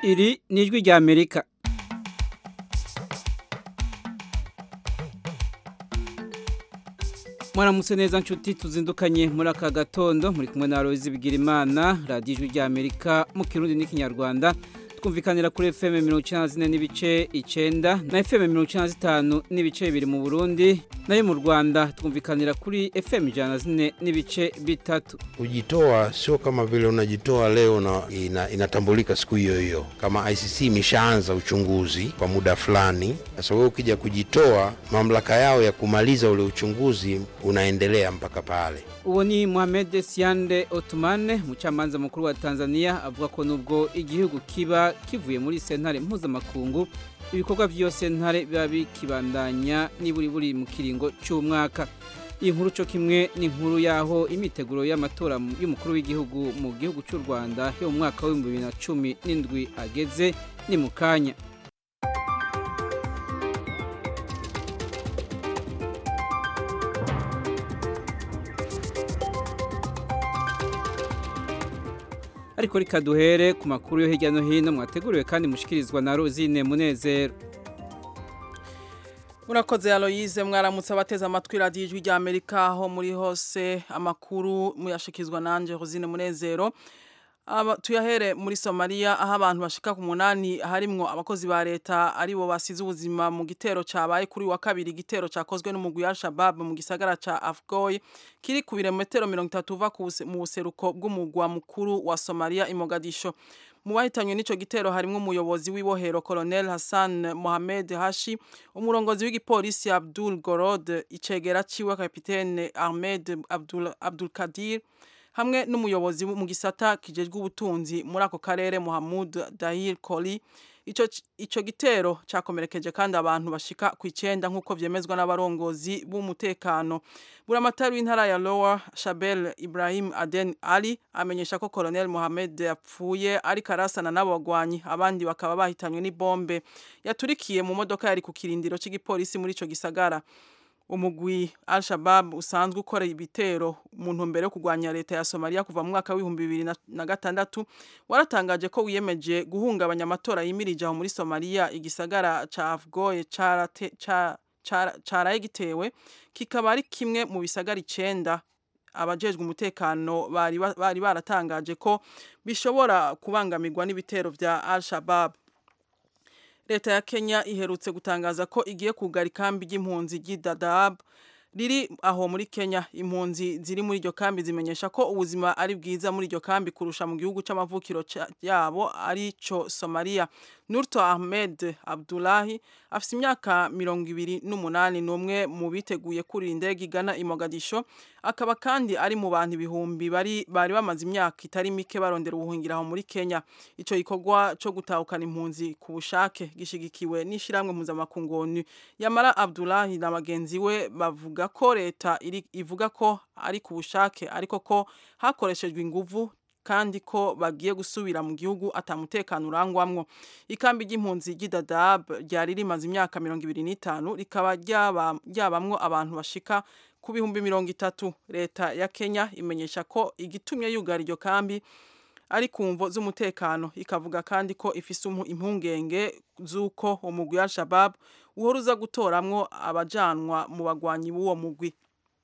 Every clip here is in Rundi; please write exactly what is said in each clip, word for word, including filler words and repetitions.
Iri ni ijwi rya Amerika. Mwaramutse neza nshuti tuzindukanye muri aka gatondo muri kumwe na Aloyizi Bigirimana, radiyo ijwi rya Amerika mu Kirundi n'Ikinyarwanda. Twumvikanira kuri F M mirongo icenda na zine n'ibice icenda na F M mirongo icenda na zitanu n'ibice bibiri mu Burundi, nayo mu Rwanda twumvikanira kuri F M ijana na zine n'ibice bitatu. Kujitoa sio kama vile unajitoa leo na ina, inatambulika siku hiyo hiyo. Kama I C C imeshaanza uchunguzi kwa muda fulani, sasa wewe ukija kujitoa, mamlaka yao ya kumaliza ule uchunguzi unaendelea mpaka pale. Uwo ni Mohamed Siande Othmane, mucamanza mukuru wa Tanzania, avuga ko nubwo igihugu kiba kivuye muri sentare mpuzamakungu, ibikorwa byose sentare biba bikibandanya niburi buri mu kiringo cy'umwaka. Iyi nkuru cyo kimwe ni inkuru yaho imiteguro y'amatora y'umukuru w'igihugu mu gihugu cy'u Rwanda yo mu mwaka wa bibiri na cumi n'indwi ageze ni mukanya. Ariko reka duhere ku makuru yo hirya no hino mwateguriwe kandi mushikirizwa na Rosine Munezero. Murakoze Aloyize, mwaramutse abateza amatwi radiyo ijwi rya Amerika aho muri hose. Amakuru muyashikizwa nanje Rosine Munezero. Aba tuyahere muri Somalia aho abantu bashika ku munani harimwo abakozi ba leta ari bo basize ubuzima mu gitero cabaye kuri wa kabiri, igitero cakozwe n'umugwi wa Shabab mu gisagara ca Afgoye kiri ku birometero mirongo itatu uva mu buseruko bw'umugwa mukuru wa Somalia i Mogadisho. Mu bahitanywe n'ico gitero harimwo umuyobozi w'ibohero Colonel Hassan Mohamed Hashi, umurongozi w'igipolisi Abdul Gorod, icegera ciwe Kapitene Ahmed Abdul Abdul Kadir, hamwe n'umuyobozi mu gisata kijejwe ubutunzi muri ako karere Mohamud Dahir Koli. Ico ico gitero cakomerekeje kandi abantu bashika ku icenda nkuko vyemezwa n'abarongozi b'umutekano. Buramatari w'intara ya Lower Shabelle Ibrahim Aden Ali amenyesha ko Colonel Mohamed yapfuye ari karasana n'abagwanyi, abandi bakaba bahitanywe ni bombe yaturikiye mu modoka yari ku kirindiro cy'igipolisi muri ico gisagara. Umugwi Al-Shabaab usanzwe ukora ibitero mu ntumbero yo kugwanya leta ya Somalia kuva mu mwaka w'ibihumbi bibiri na gatandatu waratangaje ko wiyemeje guhungabanya amatora yimirije aho muri Somalia. Igisagara ca Afgoye carate ca caraye gitewe kikaba ari kimwe mu bisagara icenda abajejwe umutekano bari bari baratangaje ko bishobora kubangamirwa n'ibitero vya Al-Shabaab. Leta ya Kenya iherutse gutangaza ko igiye kugara ikambi y'impunzi y'Dadaab riri aho muri Kenya. Impunzi ziri muri iryo kambi zimenyesha ko ubuzima ari bwiza muri iryo kambi kurusha mu gihugu c'amavukiro yabo ari co Somalia. Nurto Ahmed Abdullahi afise imyaka mirongo ibiri n'umunani, n'umwe mu biteguye kuri indege igana i Mogadisho, akaba kandi ari mu bantu ibihumbi bari bari bamaze imyaka itari mike barondera ubuhungira aho muri Kenya. Ico gikorwa cyo gutahukana impunzi ku bushake gishigikiwe n'ishiramwe mpuzamakungu ONU. Yamara Abdullahi na bagenzi we bavuga ko leta iri ivuga ko ari ku bushake ariko ko hakoreshejwe inguvu kandi ko bagiye gusubira mu gihugu atamutekano urangwamwo. Ikambi y'impunzi y'Dadaab ryari rimaze imyaka mirongo ibiri n'itanu rikaba ryaba ryabamwo abantu bashika ku bihumbi mirongo itatu. Leta ya Kenya imenyesha ko igitumye yugara iryo kambi ari kumvo z'umutekano, ikavuga kandi ko ifise impungenge z'uko umugwi wa Al-Shabaab uhoruza gutoramwo abajanwa mu bagwanyi b'uwo mugwi.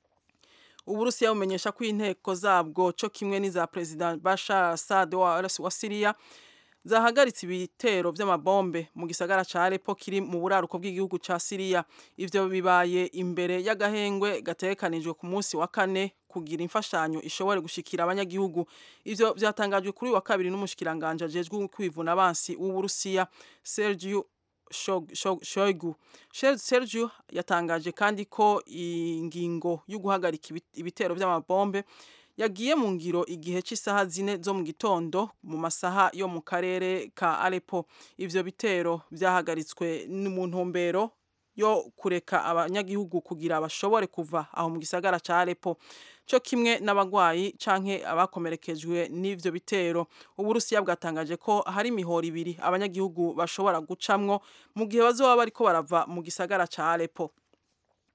Uburusiya bumenyesha ko inteko zabwo cyo kimwe n'iza President Bashar Assad wa Syria zahagaritse ibitero vy'amabombe mu gisagara ca Aleppo kiri mu buraruko bw'igihugu ca Syria. Ivyo bibaye imbere y'agahengwe gatekanijwe ku munsi wa kane kugira imfashanyo ishobore gushikira abanyagihugu. Ivyo vyatangajwe kuri wa kabiri n'umushikiranganje ajejwe kwivuna abansi w'Uburusiya Sergio Shoigu. Sergio yatangaje kandi ko ingingo yo guhagarika ibitero vy'amabombe yagiye mu ngiro igihe cy'isaha zine zo mu gitondo mu masaha yo mu karere ka Aleppo. Ivyo bitero vyahagaritswe mu ntumbero yo kureka abanyagihugu kugira bashobore kuva aho mu gisagara ca Aleppo, cyo kimwe n'abagwayi canke abakomerekejwe n'ivyo bitero. Uburusiya bwatangaje ko hari imihoro ibiri abanyagihugu bashobora gucamwo mu gihe bazoba bariko barava mu gisagara ca Aleppo.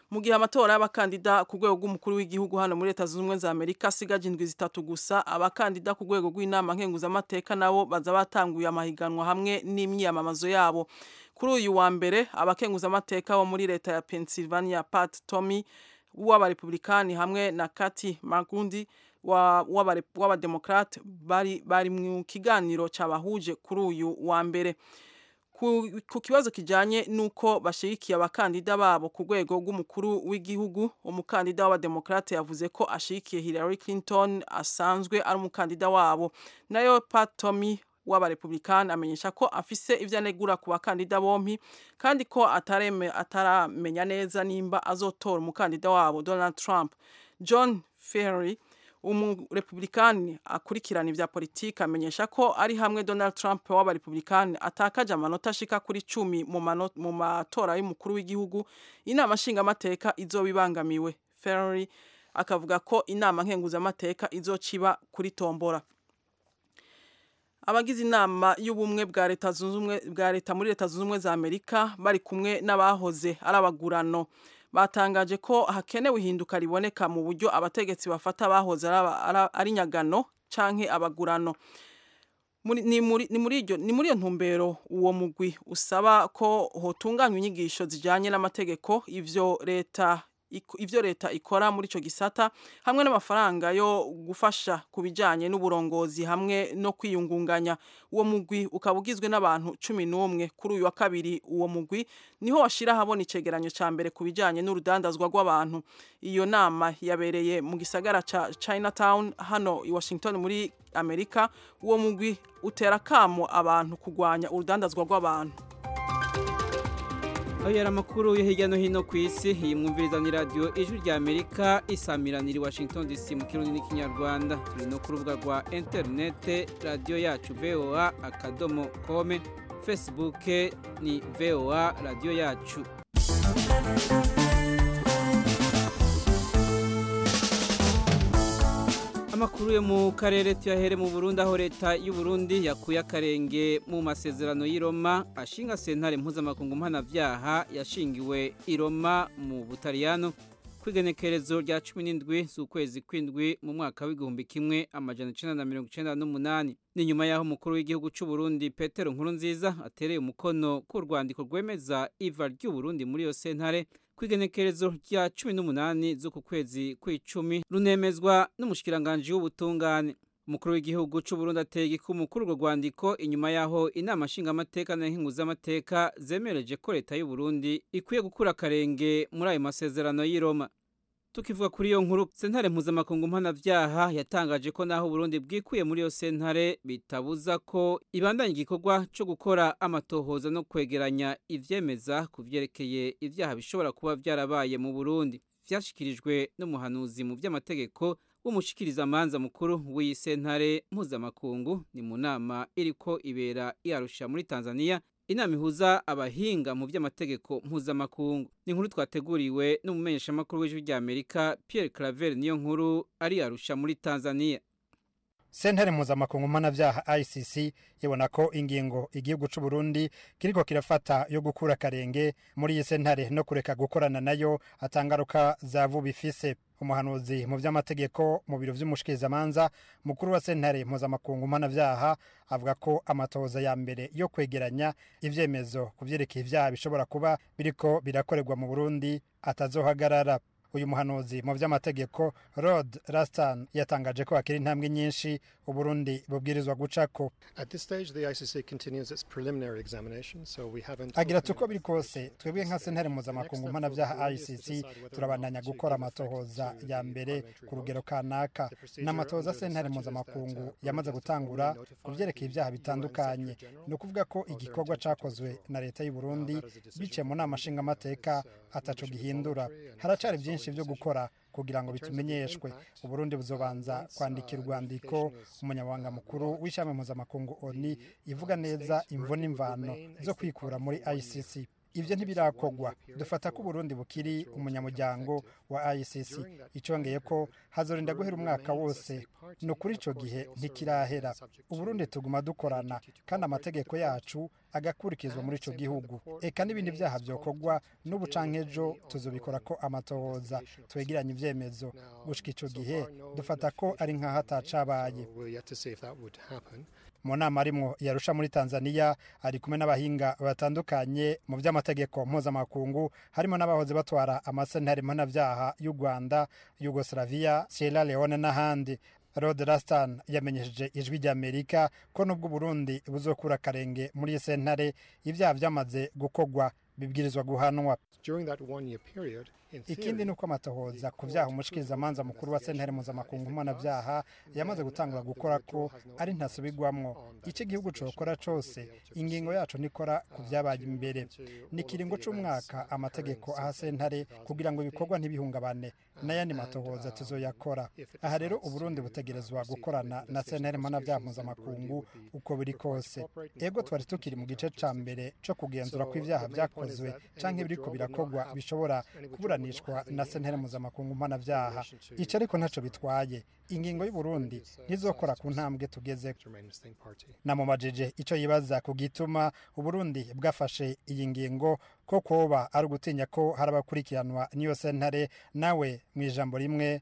mu gihe amatora y'abakandida ku rwego rw'umukuru w'igihugu hano muri Leta Zunze Ubumwe za Amerika asigaje indwi zitatu gusa, abakandida ku rwego rw'inama nkenguzamateka nabo baza batanguye amahiganwa hamwe n'imyiyamamazo yabo. Kuri uyu wa mbere abakenguzamateka bo muri leta ya Pennsylvania Pat Toomey w'abarepublikani hamwe na Kathy Magundi w'abademokrate bari bari mu kiganiro cyabahuje kuri uyu wa mbere ku, ku kibazo kijanye nuko bashigikiye abakandida babo ku rwego rw'umukuru w'igihugu. Umukandida w'abademokrate yavuze ko ashigikiye Hillary Clinton asanzwe ari umukandida wabo, nayo Pat Toomey w'abarepublikani amenyesha ko afise ivyo anegura ku bakandida bompi kandi ko atareme ataramenya neza nimba azotora umukandida wabo Donald Trump. John Ferry umurepublikani akurikirana ivya politiki amenyesha ko ari hamwe Donald Trump w'abarepublikani atakaje amanota ashika kuri cumi mu mu matora y'umukuru w'igihugu, inama nshingamateka izobibangamiwe. Ferry akavuga ko inama nkenguzamateka izociba kuri tombora. Abagize inama y'ubumwe bwa leta zunze ubumwe bwa leta muri Leta Zunze Ubumwe za Amerika bari kumwe n'abahoze ari abagurano batangaje ko hakenewe ihinduka riboneka mu buryo abategetsi bafata abahoze ari nyagano canke abagurano. Ni muri ni muri iryo ni muri iyo ntumbero uwo mugwi usaba ko hotunganywa inyigisho zijanye n'amategeko ivyo leta ivyo leta ikora muri ico gisata hamwe n'amafaranga yo gufasha kubijanye n'uburongozi hamwe no kwiyungunganya. Uwo mugwi ukabugizwe n'abantu cumi n'umwe. Kuri uyu wa kabiri uwo mugwi niho washira habona icegeranyo ca mbere kubijanye n'urudandazwa rw'abantu. Iyo nama yabereye mu gisagara ca Chinatown hano i Washington muri Amerika. Uwo mugwi utera kamo abantu kugwanya urudandazwa rw'abantu. Aho yari amakuru yo hirya no hino ku isi, iyi mwumviriza ni radio Ijwi rya Amerika isamiranira Washington D C mu Kirundi n'Ikinyarwanda. Turi no ku rubuga rwa internet radio yacu V O A akadomo com, Facebook ni V O A radio yacu. Amakuru yo mu karere tuyahere mu Burundi, aho leta y'u Burundi yakuye akarenge mu masezerano y'i Roma ashinga sentare mpuzamakungu mpanavyaha yashingiwe i Roma mu Butaliyano kwigenekerezo rya cumi n'indwi z'ukwezi kw'indwi mu mwaka w'igihumbi kimwe amajana icenda na mirongo icenda n'umunani. Ni nyuma yaho umukuru w'igihugu c'u Burundi Petero Nkurunziza atereye umukono ku rwandiko rwemeza iva ry'u Burundi muri iyo sentare kwigenekerezo rya cumi n'umunani z'uku kwezi kw'icumi, runemezwa n'umushikiranganje w'ubutungane. Umukuru w'igihugu c'u Burundi ateye igikumu kuri urwo rwandiko inyuma yaho inama nshingamateka na nkenguzamateka zemereje ko leta y'u Burundi ikwiye gukura akarenge muri ayo masezerano y'i Roma. Tukivuga kuri iyo nkuru, sentare mpuzamakungu mpanavyaha yatangaje ko naho Burundi bwikuye muri iyo sentare bitabuza ko ibandanya igikorwa co gukora amatohoza no kwegeranya ivyemeza kuvyerekeye ivyaha bishobora kuba vyarabaye mu Burundi. Vyashikirijwe n'umuhanuzi mu vy'amategeko w'umushikiriza amanza mukuru w'iyi sentare mpuzamakungu. Ni mu nama iriko ibera i Arusha muri Tanzania, inama ihuza abahinga mu vy'amategeko mpuzamakungu. Ni inkuru twateguriwe n'umumenyeshamakuru w'Ijwi rya Amerika Pierre Claver niyo nkuru ari Arusha muri Tanzania. Sentare mpuzamakungu mpanavyaha I C C ibona ko ingingo igihugu c'u Burundi kiriko kirafata yo gukura akarenge muri iyi sentare no kureka gukorana nayo atangaruka za vuba ifise. Umuhanuzi mu vy'amategeko mu biro vy'umushikirizamanza mukuru wa sentare mpuzamakungu mpanavyaha avuga ko amatohoza ya mbere yo kwegeranya ivyemezo kuvyerekeye ivyaha bishobora kuba biriko birakorerwa mu Burundi atazohagarara. Uyu muhanuzi mu vy'amategeko Rod Rastan yatangaje ko akiri intambwe nyinshi u Burundi bubwirizwa gucako. At this stage the I C C continues its preliminary examination, so we haven't. Agira tuko biri kose twebwe nka sentare mpuzamakungu mpanavyaha I C C turabandanya gukora amatohoza ya mbere ku rugero kanaka. N'amatohoza sentare mpuzamakungu yamaze gutangura kuvyerekeye ivyaha bitandukanye. No kuvuga ko igikorwa cakozwe na leta y'u Burundi bice mu nama nshingamateka ataco gihindura. Haracari byinshi vyo gukora kugira ngo bitumenyeshwe. U Burundi buzobanza kwandikira urwandiko umunyamabanga mukuru w'ishami mpuzamakungu O N U ivuga neza imvo n'imvano zo kwikura muri I C C. ivyo ntibirakogwa dufata ko Burundi bukiri umunyamuryango wa I C C icongeye ko hazorinda guhera umwaka wose no kuri ico gihe ntikirahera Uburundi tuguma dukorana kandi amategeko yacu agakurikizwa muri ico gihugu eka n'ibindi vyaha vyokogwa n'ubucankejo tuzobikora ko amatohoza twegeranye ivyemezo gushika ico gihe dufata ko ari nka hatacabaye mu nama arimwo yarusha muri Tanzania ari kumwe n'abahinga batandukanye mu vy'amategeko mpuzamakungu harimo n'abahoze batwara amasentare mpanavyaha y'u Rwanda, Yugoslavia, Sierra Leone n'ahandi. Rod Rastan yamenyesheje ijwi ry'Amerika ko nubwo Burundi buzokura karenge muri sentare ivyaha vyamaze gukogwa bibwirizwa guhanwa. Ikindi nuko amatohoza ku vyaha umushikirizamanza mukuru wa sentare mpuzamakungu mpanavyaha yamaze gutangura gukora ko ari ntasubirwamwo ico gihugu cokora cose ingingo yacu nikora ku vyabaye imbere nikiringo c'umwaka amategeko aha sentare kugira ngo ibikorwa ntibihungabane n'ayandi matohoza tuzoyakora aha rero Uburundi butegerezwa gukorana na sentare mpanavyaha mpuzamakungu uko biri kose ego twari tukiri mu gice ca mbere co kugenzura ko ivyaha vyakozwe canke biriko birakogwa bishobora kuburanishwa na sentare mpuzamakungu mpanavyaha ico ariko ntaco bitwaye ingingo y'u Burundi ntizokora ku ntambwe tugeze namumajije ico yibaza ku gituma Uburundi bwafashe iyi ngingo ko koba ari gutinya ko harabakurikiranwa niyo sentare nawe mu ijambo rimwe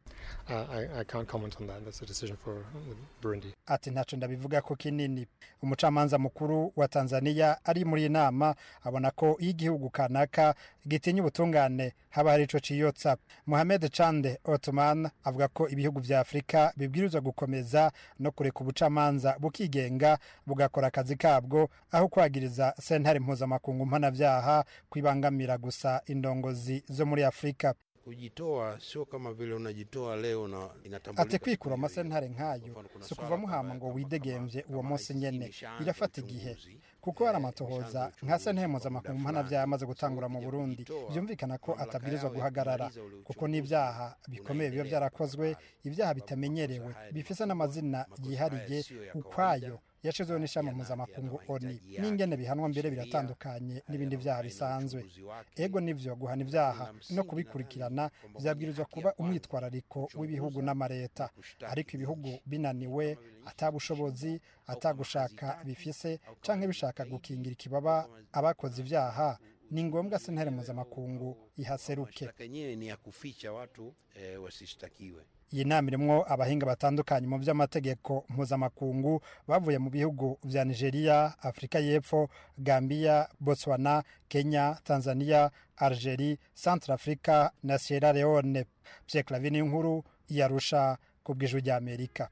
ati ntaco ndabivuga ko kinini umucamanza mukuru wa Tanzania ari muri inama abona ko igihugu kanaka gitinya ubutungane haba hari ico ciyotsa. Mohamed Chande Othman avuga ko ibihugu vya Afrika bibwirizwa gukomeza no kureka ubucamanza bukigenga bugakora akazi kabwo aho kwagiriza sentare mpuzamakungu mpanavyaha kwibangamira gusa indongozi zo muri Afrika. Kujitoa sio kama vile unajitoa leo na inatambulika. Ate kwikura amasentare nkayo si kuva muhama ngo widegemvye uwo munsi nyene irafata igihe kuko hari amatohoza nka sentare mpuzamakungu mpanavyaha amaze gutangura mu Burundi byumvikana ko atabwirizwa guhagarara kuko n'ivyaha bikomeye biba vyarakozwe ivyaha bitamenyerewe bifise n'amazina yihariye ukwayo yashizwe n'ishami mpuzamakungu O N U n'ingene bihanwa mbere biratandukanye n'ibindi vyaha bisanzwe ego nivyo guhana ivyaha no kubikurikirana vyabwirizwa kuba umwitwarariko w'ibihugu n'amareta ariko ibihugu binaniwe atabushobozi atagushaka bifise canke bishaka gukingira ikibaba abakoze ivyaha ni ngombwa sentare mpuzamakungu ihaseruke. Ni ya kuficha watu e, wasishtakiwe. Iyi nama irimwo abahinga batandukanye mu vy'amategeko mpuzamakungu bavuye mu bihugu vya Nigeria, Afrika y'Epfo, Gambia, Botswana, Kenya, Tanzania, Algeria, Centrafrica na Sierra Leone. Pierre Clavin inkuru yarusha kubw'ijwi rya Amerika.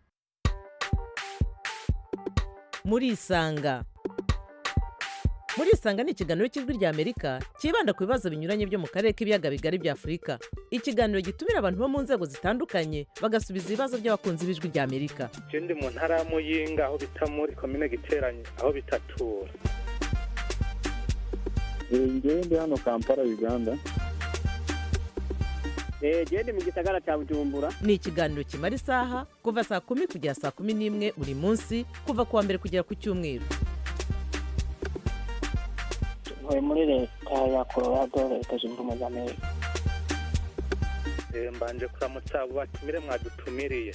Muri Isanga Muri Isanga ni ikiganiro cy'ijwi rya Amerika kibanda ku bibazo binyuranye byo mu karere k'ibiyaga bigari bya Afrika. Ikiganiro gitumira abantu bo mu nzego zitandukanye bagasubiza ibibazo by'abakunzi b'ijwi rya Amerika. Je ndi mu ntara ya Muyinga aho bita muri commune Giteranye aho bitatura. Ngiye ndi hano Kampala Uganda. Eh je ndi mu gisagara cya Bujumbura. Ni ikiganiro kimara isaha kuva saa kumi kugera saa kumi n'imwe buri munsi kuva kuwa mbere kugera ku cyumweru. Muri leta ya Colorado leta zunze ubumwe za Amerika. Eh mbanje kuramutsa abo batumire mwadutumiriye.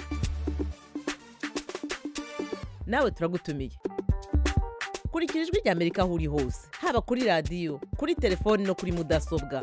Nawe turagutumiye. Kurikira ijwi rya Amerika aho uri hose haba kuri radio kuri telefone no kuri mudasobwa.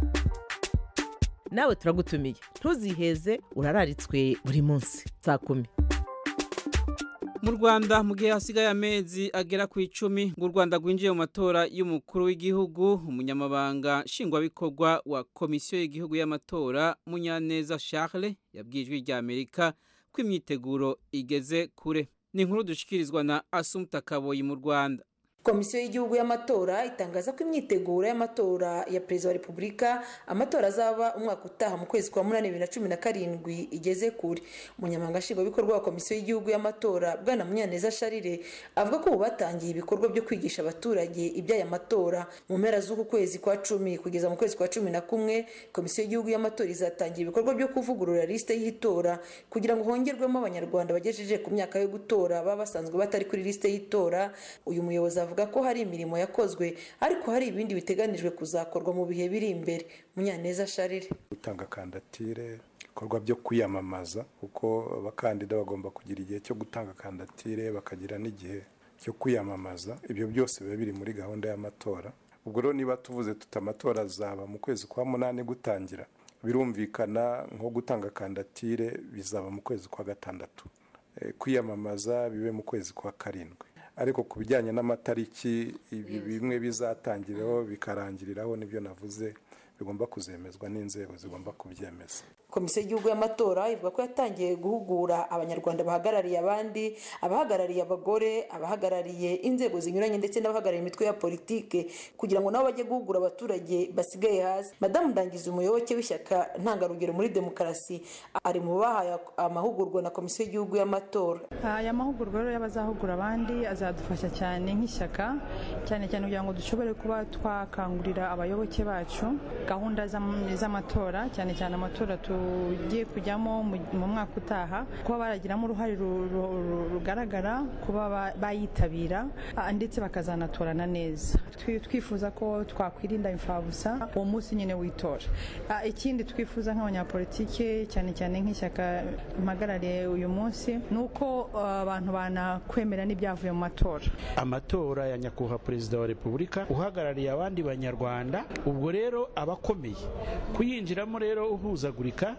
Nawe turagutumiye ntuziheze urararitswe buri munsi saa kumi. Mu Rwanda mu gihe hasigaye amezi agera ku icumi ngo u Rwanda rwinjiye mu matora y'umukuru w'igihugu umunyamabanga nshingwabikorwa wa komisiyo y'igihugu y'amatora Munyaneza Charles yabwijwe rya Amerika ko imyiteguro igeze kure. Ni inkuru dushikirizwa na Assumpta Kaboyi mu Rwanda. Komisiyo y'igihugu y'amatora itangaza ko imyiteguro y'amatora ya Perezida wa Repubulika amatora azaba umwaka utaha mu kwezi kwa munani bibiri na cumi na karindwi igeze kure. Umunyamabanga nshingwabikorwa wa Komisiyo y'igihugu y'amatora Bwana Munyaneza Charles avuga ko batangiye ibikorwa byo kwigisha abaturage iby'aya matora mu mpera z'uku kwezi kwa cumi kugeza mu kwezi kwa cumi na kumwe. Komisiyo y'igihugu y'amatora izatangira ibikorwa byo kuvugurura liste y'itora kugira ngo hongerwemo abanyarwanda bagejeje ku myaka yo gutora baba basanzwe batari kuri liste y'itora. Uyu muyobozi avuga ko hari imirimo yakozwe ariko hari ibindi biteganijwe kuzakorwa mu bihe biri imbere. Munyaneza Charire: gutanga kandidatire, ibikorwa byo kwiyamamaza kuko abakandida bagomba kugira igihe cyo gutanga kandidatire bakagira n'igihe cyo kwiyamamaza, ibyo byose biba biri muri gahunda y'amatora. Ubwo rero niba tuvuze tuti amatora azaba mu kwezi kwa munani gutangira, birumvikana nko gutanga kandidatire bizaba mu kwezi kwa gatandatu, e, kwiyamamaza bibe mu kwezi kwa karindwi. Ariko ku bijyanye n'amatariki ibi bimwe bizatangiraho bikarangiriraho nibyo navuze bigomba kuzemezwa n'inzego zigomba kubyemeza. Komisiyo y'igihugu y'amatora ivuga ko yatangiye guhugura abanyarwanda bahagarariye abandi, abahagarariye abagore, abahagarariye inzego zinyuranye ndetse n'abahagarariye imitwe ya politike kugira ngo nabo bajye guhugura abaturage basigaye hasi. Madamu Ndangiza, umuyoboke w'ishyaka ntangarugero muri demokarasi, ari mu bahaye amahugurwa na Komisiyo y'igihugu y'amatora. Aya mahugurwa rero y'abazahugura abandi azadufasha cyane nk'ishyaka, cyane cyane kugira ngo dushobore kuba twakangurira abayoboke bacu gahunda z'amatora, cyane cyane amatora tugiye kujyamo mu mwaka utaha, kuba baragiramo uruhare rugaragara, kuba bayitabira ndetse bakazanatorana neza. Twifuza ko twakwirinda imfabusa uwo munsi nyine w'itora. Ikindi twifuza nk'abanyapolitike, cyane cyane nk'ishyaka mpagarariye uyu munsi, ni uko abantu banakwemera n'ibyavuye mu matora. Amatora ya nyakubahwa perezida wa repubulika uhagarariye abandi banyarwanda, ubwo rero abakomeye kuyinjiramo rero uhuzagurika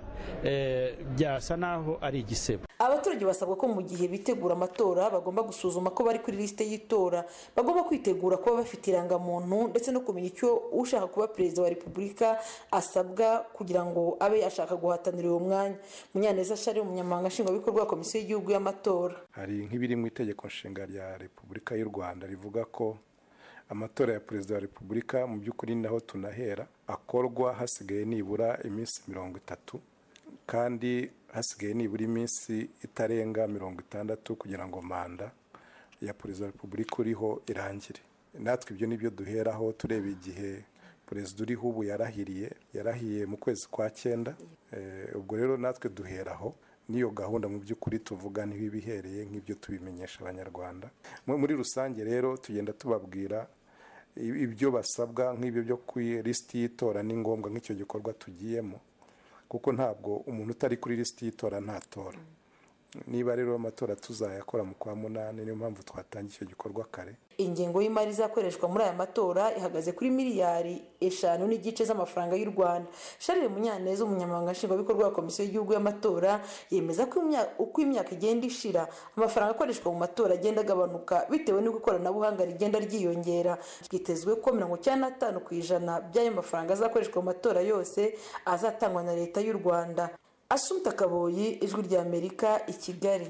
byasa naho ari igisebo. Abaturage basabwa ko mu gihe bitegura amatora bagomba gusuzuma ko bari kuri liste y'itora, bagomba kwitegura kuba bafite irangamuntu ndetse no kumenya icyo ushaka kuba perezida wa repubulika asabwa kugira ngo abe ashaka guhatanira uwo mwanya. Munyaneza Charire, umunyamabanga nshingwabikorwa wa Komisiyo y'igihugu y'amatora: hari nk'ibiri mu itegeko nshinga rya Repubulika y'u Rwanda rivuga ko amatora ya perezida wa repubulika mu by'ukuri naho tunahera akorwa hasigaye nibura iminsi mirongo itatu, kandi hasigaye nibura iminsi itarenga mirongo itandatu kugira ngo manda ya perezida wa repubulika uriho irangire. Natwe ibyo nibyo duheraho tureba igihe perezida uriho ubu yarahiriye yarahiye mu kwezi kwa cyenda. Ubwo rero natwe duheraho niyo gahunda mu by'ukuri tuvuga niho ibihereye, nk'ibyo tubimenyesha abanyarwanda. Muri rusange rero tugenda tubabwira ibyo basabwa, nk'ibyo byo kuri lisiti y'itora ni ngombwa nk'icyo gikorwa tugiyemo, kuko ntabwo umuntu utari kuri lisiti y'itora ntatora. Niba rero amatora tuzayakora mu kwa munani, niyo mpamvu twatangiye icyo gikorwa kare. Ingengo y'imari izakoreshwa muri aya matora ihagaze kuri miliyari eshanu n'igice z'amafaranga y'u Rwanda. Charire Munyaneza, umunyamabanga nshingwabikorwa wa Komisiyo y'igihugu y'amatora, yemeza ko uko imyaka igenda ishira amafaranga akoreshwa mu matora agenda agabanuka bitewe n'uko ikoranabuhanga rigenda ryiyongera. Byitezwe ko mirongo icyenda na gatanu ku ijana by'ayo mafaranga azakoreshwa mu matora yose azatangwa na leta y'u Rwanda. Asumta Kaboyi, Ijwi ry'Amerika, i Kigali.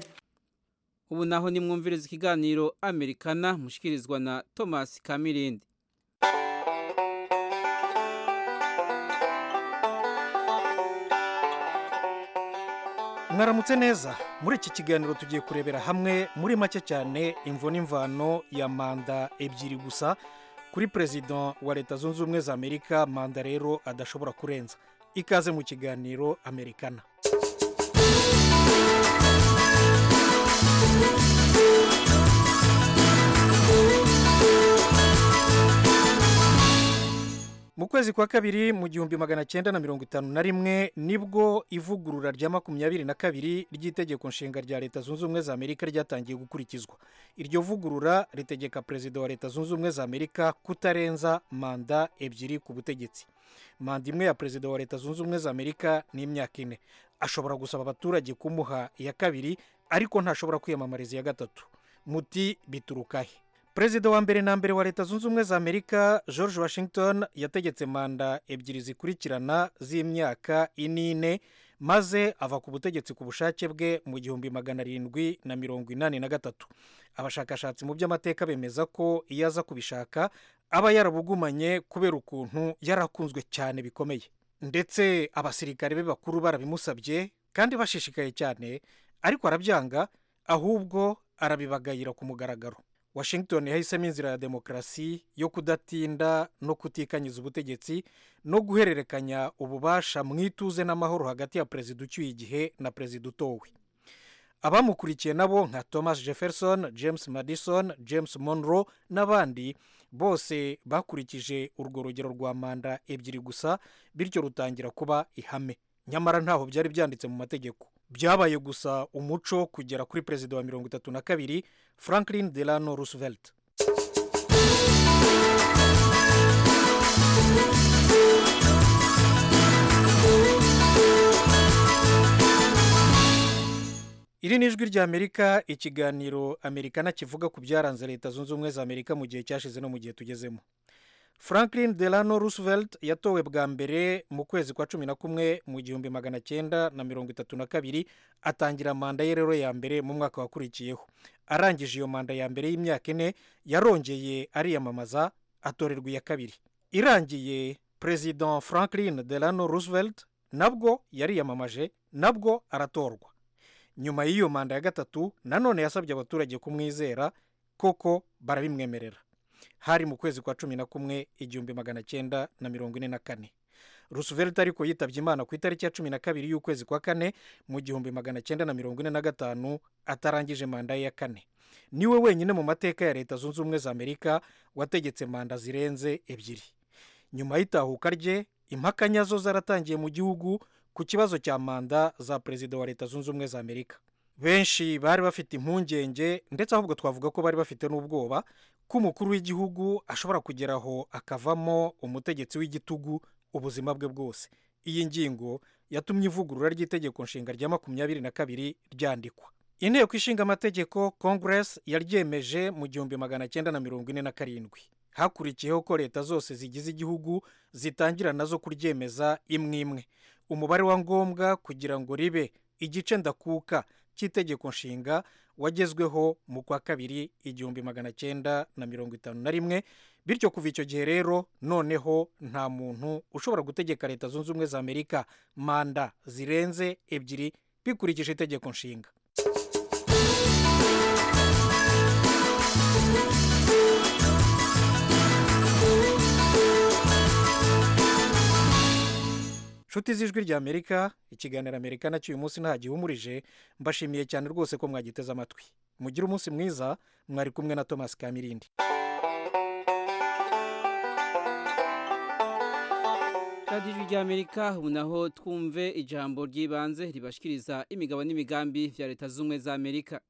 Ubu naho nimwumviriza ikiganiro Amerikana mushikirizwa na Thomas Kamirindi. Mwaramutse neza. Muri iki kiganiro tugiye kurebera hamwe muri make cyane imvo n'imvano ya manda ebyiri gusa kuri perezida wa Leta Zunze Ubumwe za Amerika, manda rero adashobora kurenza. Ikaze mu kiganiro Amerikana. Mu kwezi kwa kabiri mu gihumbi magana cyenda na mirongo itanu na rimwe nibwo ivugurura rya makumyabiri na kabiri ry'itegeko nshinga rya Leta Zunze Ubumwe za Amerika ryatangiye gukurikizwa. Iryo vugurura ritegeka perezida wa Leta Zunze Ubumwe za Amerika kutarenza manda ebyiri ku butegetsi. Manda imwe ya perezida wa Leta Zunze Ubumwe za Amerika ni imyaka ine. Ashobora gusaba abaturage kumuha iya kabiri, ariko ntashobora kwiyamamariza iya gatatu. Muti biturukahe? Perezida wa mbere na mbere wa Leta Zunze Ubumwe za Amerika, George Washington, yategetse manda ebyiri zikurikirana z'imyaka inine, maze ava ku butegetsi ku bushake bwe mu gihumbi magana arindwi na mirongo inani na gatatu. Abashakashatsi mu by'amateka bemeza ko iyo aza kubishaka aba yarabugumanye kubera ukuntu yarakunzwe cyane bikomeye. Ndetse abasirikare be bakuru barabimusabye kandi bashishikaye cyane, ariko arabyanga, ahubwo arabibagayira ku mugaragaro. Washington yahisemo inzira ya demokarasi yo kudatinda no kutikanyiza ubutegetsi no guhererekanya ububasha mu ituze n'amahoro hagati ya perezida ucyuye igihe na perezida utowe. abamukurikiye nabo nka Thomas Jefferson, James Madison, James Monroe n'abandi bose bakurikije urwo rugero rwa manda ebyiri gusa, bityo rutangira kuba ihame. Nyamara ntaho byari byanditse mu mategeko. Byabaye gusa umuco kugera kuri perezida wa mirongo itatu na kabiri Franklin Delano Roosevelt. Iri ni ijwi rya Amerika, ikiganiro Amerikana kivuga ku byaranze Leta Zunze Ubumwe za Amerika mu gihe cyashize no mu gihe tugezemo. Franklin Delano Roosevelt yatowe bwa mbere mu kwezi kwa cumi na kumwe mu gihumbi magana cyenda na mirongo itatu na kabiri, atangira manda ye rero ya mbere mu mwaka wakurikiyeho. Arangije iyo manda ya mbere y'imyaka ine, yarongeye ariyamamaza atorerwa iya kabiri. Irangiye, President Franklin Delano Roosevelt nabwo yariyamamaje, nabwo aratorwa. Nyuma y'iyo manda ya gatatu nanone yasabye abaturage kumwizera, koko barabimwemerera. Hari mu kwezi kwa cumi na kumwe igihumbi magana cyenda na mirongo ine na kane. Roosevelt ariko yitabye Imana ku itariki ya cumi na kabiri y'ukwezi kwa kane mu gihumbi magana cyenda na mirongo ine na gatanu, atarangije manda ye ya kane. Niwe wenyine mu mateka ya Leta Zunze Ubumwe za Amerika wategetse manda zirenze ebyiri. Nyuma y'itahuka rye, impaka nyazo zaratangiye mu gihugu ku kibazo cya manda za perezida wa Leta Zunze Ubumwe za Amerika. Benshi bari bafite impungenge, ndetse ahubwo twavuga ko bari bafite n'ubwoba ko umukuru w'igihugu ashobora kugeraho akavamo umutegetsi w'igitugu ubuzima bwe bwose. Iyi ngingo yatumye ivugurura ry'itegeko nshinga rya makumyabiri na kabiri ryandikwa. Inteko ishinga amategeko Congress yaryemeje mu gihumbi magana cyenda na mirongo ine na karindwi. Hakurikiyeho ko leta zose zigize igihugu zitangira nazo kuryemeza imwe imwe. Umubare wa ngombwa kugira ngo ribe igice ndakuka cy'itegeko nshinga wagezweho mu kwa kabiri igihumbi magana cyenda na mirongo itanu na rimwe. Bityo kuva icyo gihe rero noneho nta muntu ushobora gutegeka Leta Zunze Ubumwe za Amerika manda zirenze ebyiri bikurikije itegeko nshinga. Nshuti z'ijwi rya Amerika, ikiganiro Amerikana cy'uyu munsi nta gihumurije, mbashimiye cyane rwose ko mwagiteze amatwi. Mugire umunsi mwiza, mwari kumwe na Thomas Kamirindi. Radio Ijwi rya Amerika, ubu naho twumve ijambo ry'ibanze ribashikiriza imigabo n'imigambi vya Leta Zunze Ubumwe za Amerika.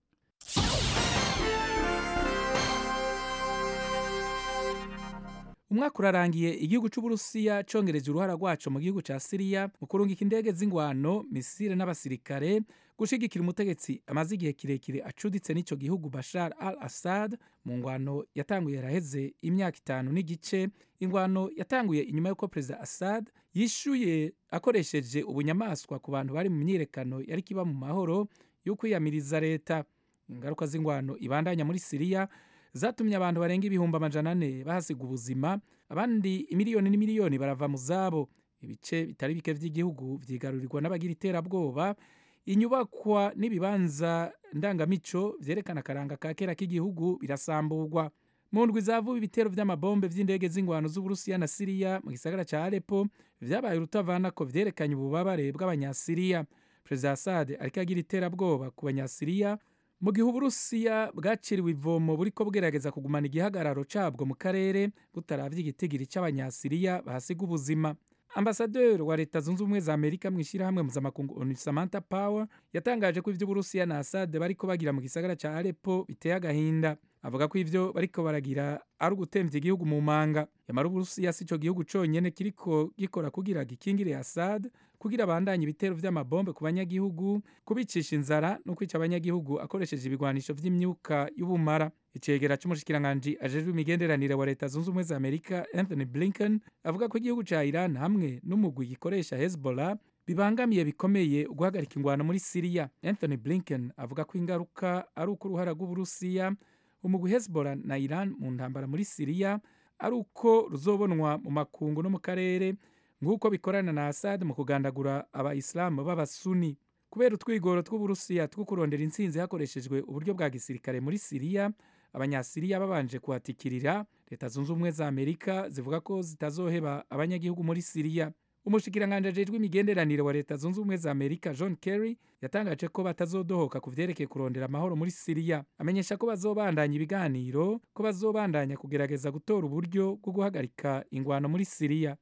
Umwaka urarangiye igihugu c'Uburusiya congereje uruhara rwaco mu gihugu ca Syria mu kurungika indege z'ingwano, misile n'abasirikare gushigikira umutegetsi amaze igihe kirekire acuditse n'ico gihugu Bashar al-Assad mu ngwano yatanguye yaraheze imyaka itanu n'igice. Ingwano yatanguye inyuma y'uko Perezida Assad yishuye akoresheje ubunyamaswa ku bantu bari mu myirekano yari kiba mu mahoro yo kwiyamiriza leta. Ingaruka z'ingwano ibandanya muri Syria zatumye abantu barenga ibihumbi amajana ane bahasiga ubuzima, abandi imiliyoni n'imiliyoni barava mu zabo. Ibice bitari bike vy'igihugu vyigarurirwa n'abagira iterabwoba, inyubakwa n'ibibanza ndangamico vyerekana akaranga ka kera k'igihugu birasamburwa. Mu ndwi zavuba ibitero vy'amabombe vy'indege z'ingwano z'Uburusiya na Syria mu gisagara ca Aleppo vyabaye urutavana ko vyerekanye ububabare bw'abanyasiriya. Perezida Assad ariko agira iterabwoba ku banyasiriya mu gihe Uburusiya bwaciriwe ivomo buriko bgerageza kugumana igihagararo cabwo mu karere butaravye igitigiri c'abanyasiriya bahasiga ubuzima. Ambasaderi wa Leta Zunze Ubumwe za Amerika mw'ishirahamwe mpuzamakungu ONU Samantha Power yatangaje ko ivyo Uburusiya na Assad bariko bagira mu gisagara ca Aleppo biteye agahinda. Avuga ko ivyo bariko baragira ari ugutemvya igihugu mu manga. Yamara Uburusiya si ico gihugu conyene kiriko gikora kugira gikingire Assad, kugira abandanye ibitero vy'amabombe ku banyagihugu, kubicisha inzara no kwica abanyagihugu akoresheje ibigwanisho vy'imyuka y'ubumara. Icegera c'umushikiranganji ajejwe imigenderanire wa Leta Zunze Ubumwe za Amerika Anthony Blinken avuga ko igihugu ca Iran hamwe n'umugwi gikoresha Hezbollah bibangamiye bikomeye uguhagarika ingwano muri Syria. Anthony Blinken avuga ko ingaruka ari uko uruhara rw'Uburusiya, umugwi Hezbollah na Iran mu ntambara muri Syria ari uko ruzobonwa mu makungu no mu karere nk'uko bikorana na Assad mu kugandagura abayisilamu b'abasuni. Kubera utwigoro tw'Uburusiya two kurondera intsinzi hakoreshejwe uburyo bwa gisirikare muri Syria, abanyasiriya babanje kuhatikirira, Leta Zunze Ubumwe za Amerika zivuga ko zitazoheba abanyagihugu muri Syria. umushikiranganje ajejwe imigenderanire wa leta zunze ubumwe za Amerika John Kerry yatangaje ko batazodohoka ku vyerekeye kurondera amahoro muri Syria. Amenyesha ko bazobandanya ibiganiro, ko bazobandanya kugerageza gutora uburyo bwo guhagarika ingwano muri Syria.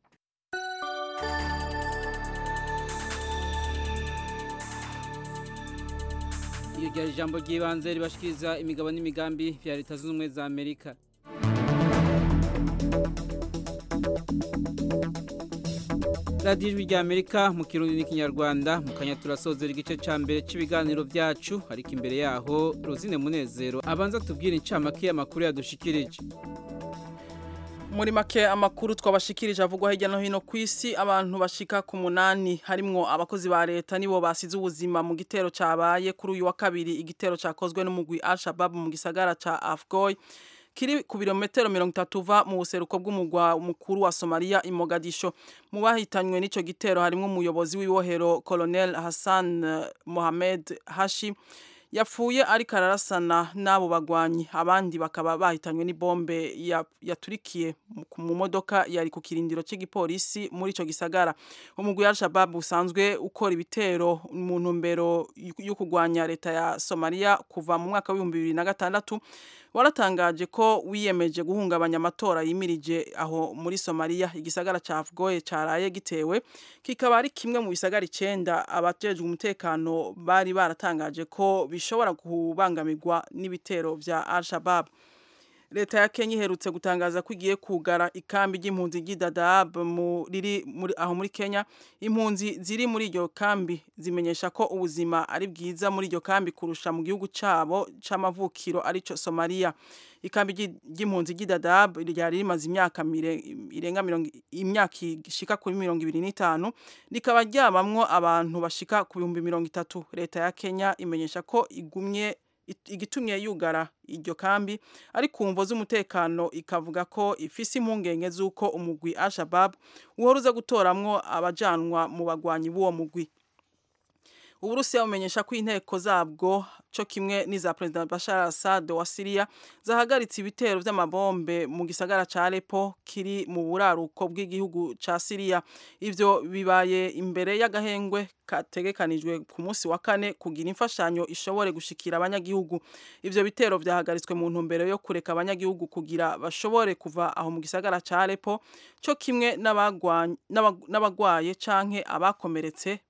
Iyo ryari ijambo ry'ibanze ribashikiriza imigabo n'imigambi vya leta zunze ubumwe za Amerika. Radio Ijwi rya Amerika mu Kirundi n'Ikinyarwanda mu kanya turasozera igice ca mbere c'ibiganiro vyacu, ariko imbere yaho Rosine Munezero abanza tubwira incamake y'amakuru yadushikirije. Muri make amakuru twabashikirije avugwa hirya no hino kw'isi, abantu bashika ku munani harimwo abakozi ba leta nibo basize ubuzima mu gitero cabaye kuri uyu wa kabiri, igitero cakozwe n'umugwi Al-Shabaab mu gisagara ca Afgoy kiri ku birometero mirongo itatu uva mu buseruko bw'umugwa mukuru wa Somalia i Mogadisho. Mu bahitanywe n'ico gitero harimwo umuyobozi w'ibohero Colonel Hassan Mohamed Hashi yapfuye ariko ararasana n'abo bagwanyi, abandi bakaba bahitanywe n'ibombe yaturikiye mu modoka yari ku kirindiro cy'igipolisi muri ico gisagara. Umugwi wa Al-Shabaab usanzwe ukora ibitero mu ntumbero yo kugwanya leta ya Somalia kuva mu mwaka wa bibiri bibiri na gatandatu waratangaje ko wiyemeje guhungabanya amatora yimirije aho muri Somalia. Igisagara ca Afgoye caraye gitewe, kikaba ari kimwe mu bisagara icenda abajejwe umutekano bari baratangaje ko bishobora kubangamirwa n'ibitero vya Al-Shabaab. Leta ya Kenya iherutse gutangaza ko igiye kugara ikambi ry'impunzi ry'Dadaab riri aho muri Kenya. Impunzi ziri muri iryo kambi zimenyesha ko ubuzima ari bwiza muri iryo kambi kurusha mu gihugu cabo c'amavukiro arico Somalia. Ikambi ry'impunzi ry'Dadaab ryari rimaze imyaka irenga imyaka ishika kuri mirongo ibiri n'itanu, rikaba ryabamwo abantu bashika ku bihumbi mirongo itatu. Leta ya Kenya imenyesha ko igumye igitumye yugara iryo kambi ari kumvo z'umutekano, ikavuga ko ifise impungenge z'uko umugwi Al-Shabaab uhoruza gutoramwo abajanwa mu bagwanyi b'uwo mugwi. Uburusiya bumenyesha ko inteko zabwo co kimwe n'iza President Bashar al-Assad wa Syria zahagaritse ibitero vy'amabombe mu gisagara ca Aleppo kiri mu buraruko bw'igihugu ca Syria. Ivyo bibaye imbere y'agahengwe kategekanijwe ku munsi wa kane kugira imfashanyo ishobore gushikira abanyagihugu. Ivyo bitero vyahagaritswe mu ntumbero yo kureka abanyagihugu kugira bashobore kuva aho mu gisagara ca Aleppo, co kimwe n'abagwaye canke abakomeretse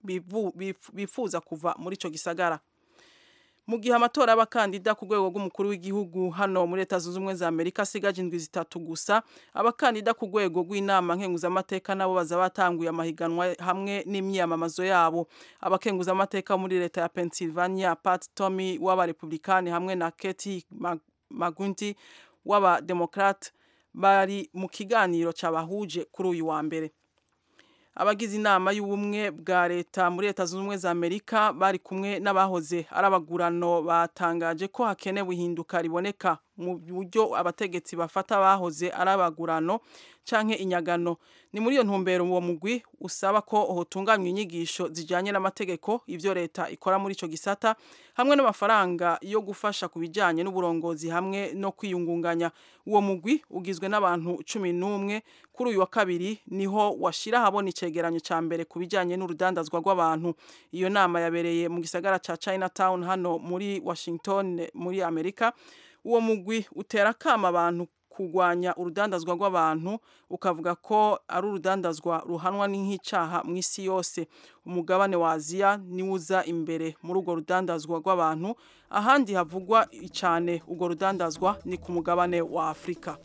bifuza kuva muri ico gisagara. Mu gihe amatora y'abakandida ku rwego rw'umukuru w'igihugu hano muri Leta Zunze Ubumwe za Amerika asigaje indwi zitatu gusa, abakandida ku rwego rw'inama nkenguzamateka nabo baza batanguye amahiganwa hamwe n'imyamamazo yabo. Abakenguzamateka muri leta ya Pennsylvania, Pat Toomey w'abarepublikani hamwe na Katie McGuinty w'abademokrate bari mu kiganiro cabahuje kuri uyu wa mbere. Abagize inama y'ubumwe bwa leta muri Leta Zunze Ubumwe za Amerika bari kumwe n'abahoze arabagurano batangaje ko hakenewe ihinduka riboneka mu buryo abategetsi bafata bahoze arabagurano canke inyagano. Ni muri iyo ntumbero uwo mugwi usaba ko hotunganywa inyigisho zijanye n'amategeko, ivyo leta ikora muri ico gisata, hamwe n'amafaranga yo gufasha kubijanye n'uburongozi hamwe no kwiyungunganya. Uwo mugwi ugizwe n'abantu cumi n'umwe. Kuri uyu wa kabiri niho washira habona icegeranyo ca mbere kubijanye n'urudandazwa rw'abantu. Iyo nama yabereye mu gisagara ca Chinatown hano muri Washington muri Amerika. Uwo mugwi utera kama abantu kugwanya urudandazwa rw'abantu, ukavuga ko ari urudandazwa ruhanwa n'inkicaha mu isi yose. Umugabane wa Aziya niwuza imbere muri urwo rudandazwa rw'abantu, ahandi havugwa cyane urwo rudandazwa ni ku mugabane wa Afrika.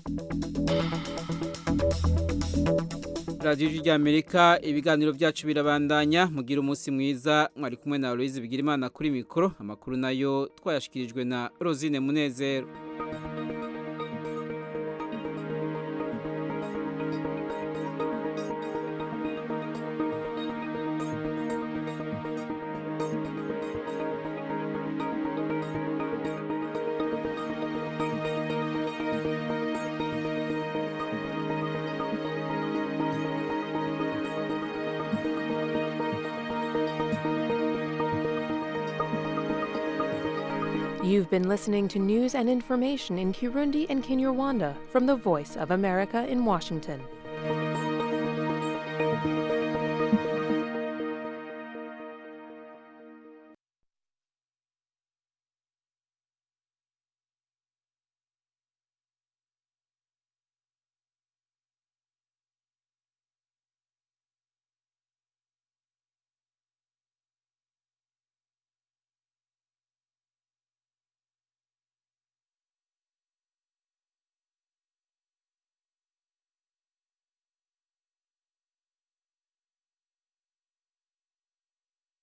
Radio Ijwi rya Amerika, ibiganiro byacu birabandanya. Mugira umunsi mwiza, mwari kumwe na Aloise Bigirimana kuri mikoro. Amakuru nayo twayashikirijwe na Rosine Munezero. You've been listening to news and information in Kirundi and Kinyarwanda from the Voice of America in Washington.